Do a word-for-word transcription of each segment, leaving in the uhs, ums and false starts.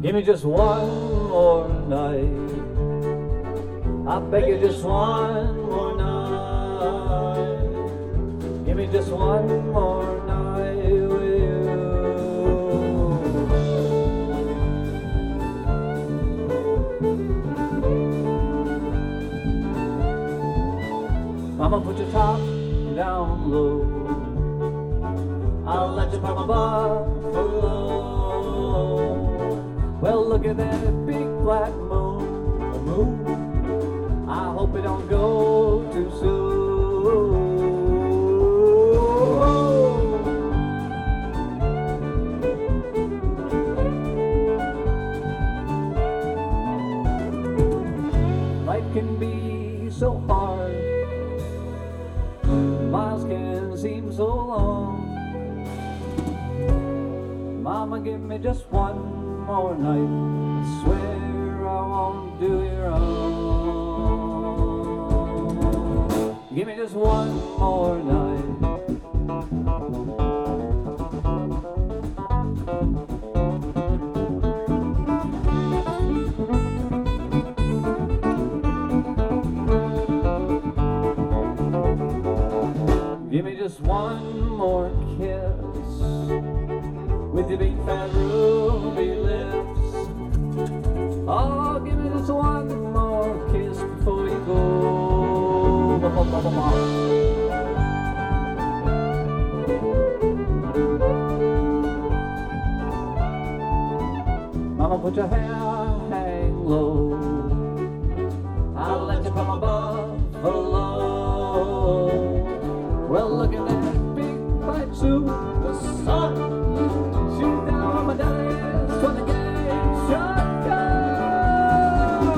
Give me just one more night. I beg you, just one more night. Give me just one more night with you. Mama, put your top down low. I'll let you pop my buffalo. Well, look at that big black moon, a moon. I hope it don't go too soon. Life can be so hard. Miles can seem so long. Mama, give me just one more night. I swear I won't do you wrong. Give me just one more night. Give me just one more kiss with your big fat ruby lips. Oh, give me just one more kiss before you go. Mama, put your hair hang low. I'll let you put my buffalo. Well, look at that big white suit, the sun. She's down on my daddy's twenty gauge shotgun.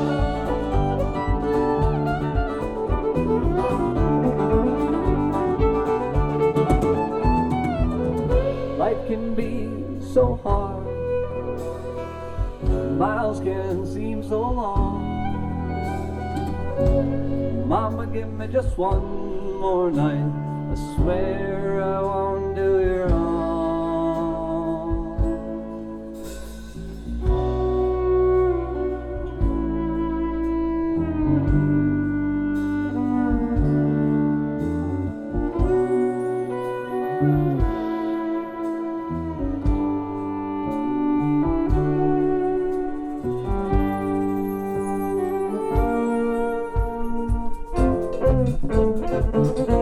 Life can be so hard. Miles can seem so long. Mama, give me just one more night. I swear I won't do you wrong. Thank you.